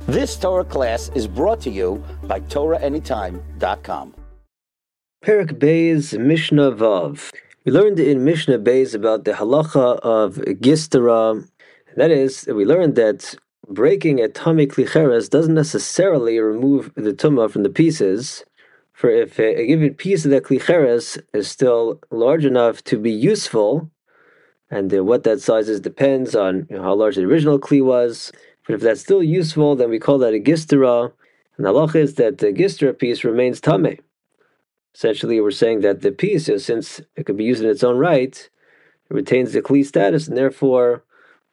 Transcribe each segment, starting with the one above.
This Torah class is brought to you by TorahAnytime.com. Perek Beis Mishnah Vav. We learned in Mishnah Beis about the halacha of gistera. That is, we learned that breaking a tummy klicheres doesn't necessarily remove the tumah from the pieces. For if a given piece of that klicheres is still large enough to be useful, and what that size is depends on how large the original kli was. But if that's still useful, then we call that a gistera. And the halacha is that the gistera piece remains tameh. Essentially, we're saying that the piece, since it could be used in its own right, it retains the kli status and therefore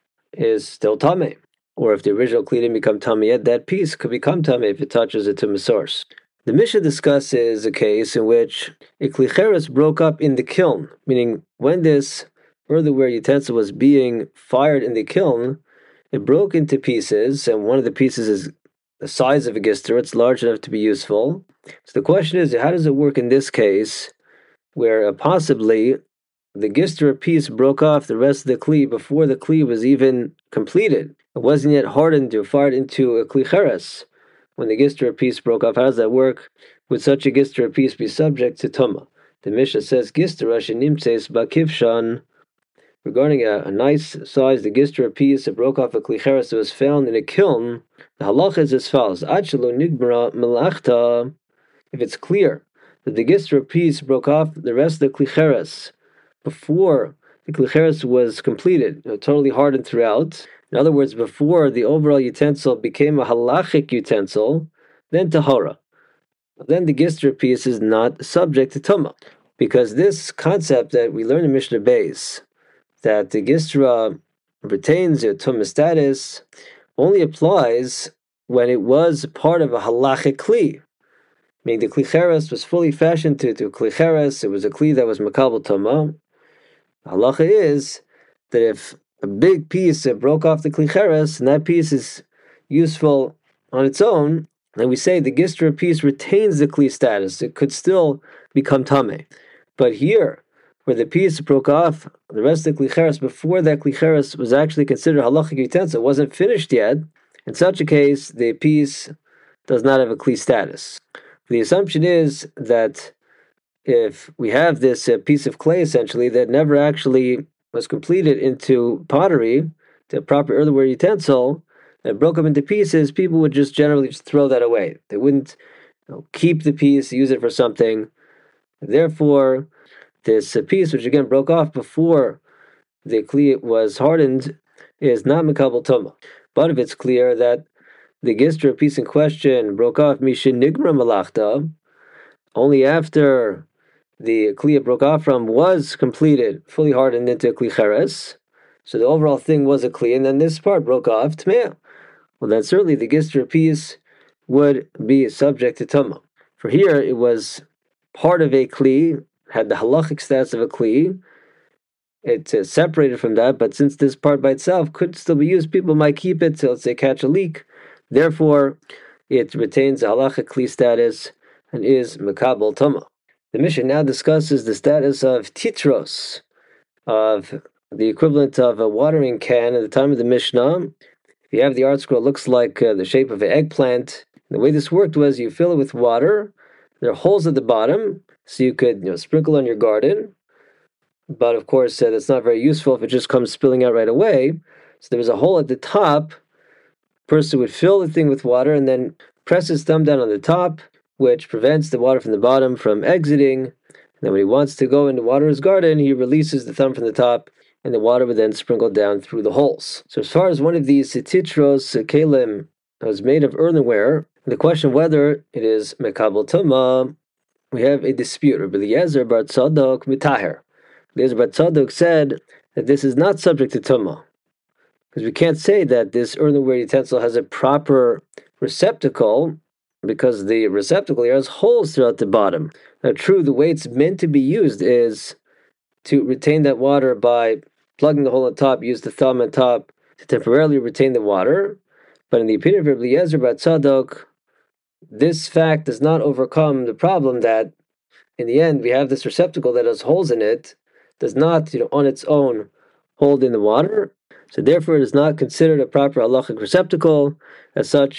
is still tameh. Or if the original kli didn't become tameh yet, that piece could become tameh if it touches it to source. The Mishnah discusses a case in which a klicheres broke up in the kiln, meaning when this earthenware utensil was being fired in the kiln, it broke into pieces, and one of the pieces is the size of a gister. It's large enough to be useful. So the question is, how does it work in this case, where possibly the gister piece broke off the rest of the kli before the kli was even completed? It wasn't yet hardened or fired into a klicheres. When the gister piece broke off, how does that work? Would such a gister piece be subject to tumah? The Mishnah says, gistera shenimtzeis bakivshan. Regarding a nice size, the gistera piece that broke off a klicheres that was found in a kiln, the halacha is as follows: Achelo nigmara melachta. If it's clear that the gistera piece broke off the rest of the klicheres before the klicheres was completed, totally hardened throughout. In other words, before the overall utensil became a halachic utensil, then tahara. Then the gistera piece is not subject to tumah, because this concept that we learn in Mishnah Beis, that the gistera retains a tumah status, only applies when it was part of a halachic kli. Meaning the klicheres was fully fashioned to klicheres, it was a kli that was makabel tumah. Halacha is that if a big piece broke off the klicheres, and that piece is useful on its own, then we say the gistera piece retains the kli status. It could still become tameh. But here, where the piece broke off the rest of the klicheres before that klicheres was actually considered halachic utensil, it wasn't finished yet, in such a case, the piece does not have a kli status. The assumption is that if we have this piece of clay, essentially, that never actually was completed into pottery, to a proper earthenware utensil, that broke up into pieces, people would just generally just throw that away. They wouldn't keep the piece, use it for something. Therefore, this piece, which again broke off before the kli was hardened, is not makabel tumah. But if it's clear that the gistera piece in question broke off mishin nigmara malachta, only after the kli it broke off from was completed, fully hardened into klicheres, so the overall thing was a kli, and then this part broke off tmeah, well then certainly the gistera piece would be subject to tumah. For here it was part of a kli, had the halachic status of a kli. It's separated from that, but since this part by itself could still be used, people might keep it to, let's say, catch a leak. Therefore, it retains a halachic kli status and is makabel tumah. The Mishnah now discusses the status of titros, of the equivalent of a watering can at the time of the Mishnah. If you have the art scroll, it looks like the shape of an eggplant. The way this worked was you fill it with water. There are holes at the bottom, so you could sprinkle on your garden. But of course, that's not very useful if it just comes spilling out right away. So there was a hole at the top. The person would fill the thing with water and then press his thumb down on the top, which prevents the water from the bottom from exiting. And then when he wants to go and water his garden, he releases the thumb from the top, and the water would then sprinkle down through the holes. So as far as one of these titros kelim was made of earthenware, the question whether it is makabel tumah, we have a dispute. Rabbi Eliezer bar Tzadok mitaher. Eliezer bar Tzadok said that this is not subject to tumah, because we can't say that this earthenware utensil has a proper receptacle, because the receptacle here has holes throughout the bottom. Now, true, the way it's meant to be used is to retain that water by plugging the hole on top, use the thumb on top to temporarily retain the water. But in the opinion of Rabbi Eliezer bar Tzadok, this fact does not overcome the problem that in the end we have this receptacle that has holes in it, does not on its own hold in the water, so therefore it is not considered a proper halachic receptacle. As such,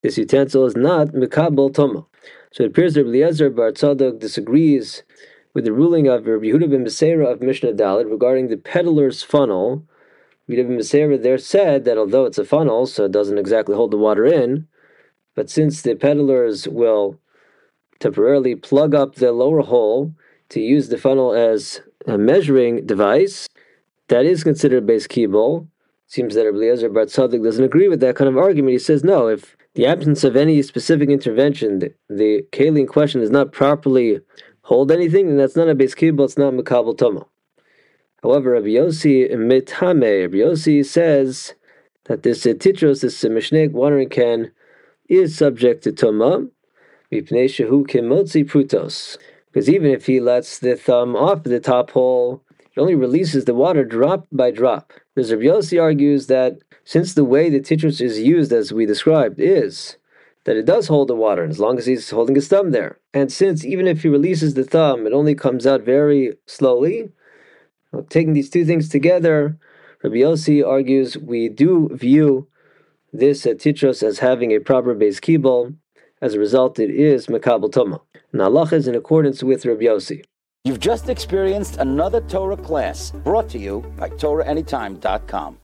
this utensil is not Mikabel Toma. So it appears that Eliezer Bar Tzadok disagrees with the ruling of Rabbi Yehuda ben Beseira of Mishnah Dalet regarding the peddler's funnel. Rabbi Yehuda ben Beseira there said that although it's a funnel, so it doesn't exactly hold the water in, but since the peddlers will temporarily plug up the lower hole to use the funnel as a measuring device, that is considered Beis Kibul. Seems that Rabbi Eliezer Bar Tzadok doesn't agree with that kind of argument. He says, no, if the absence of any specific intervention, the keli in question does not properly hold anything, then that's not a Beis Kibul, it's not Mikabel Toma. However, Rabbi Yossi Mitame, Rabbi Yossi says that this titros, this mishneh watering can, is subject to Toma, Mipnei shehu kimotzi prutos, because even if he lets the thumb off the top hole, it only releases the water drop by drop. This Rabbi Yossi argues that since the way the titros is used, as we described, is that it does hold the water, as long as he's holding his thumb there, and since even if he releases the thumb, it only comes out very slowly, taking these two things together, Rabbi Yossi argues we do view this titros as having a proper Beis Kibul. As a result, it is Mikabel Toma. And halacha is in accordance with Rabbi Yossi. You've just experienced another Torah class brought to you by TorahAnytime.com.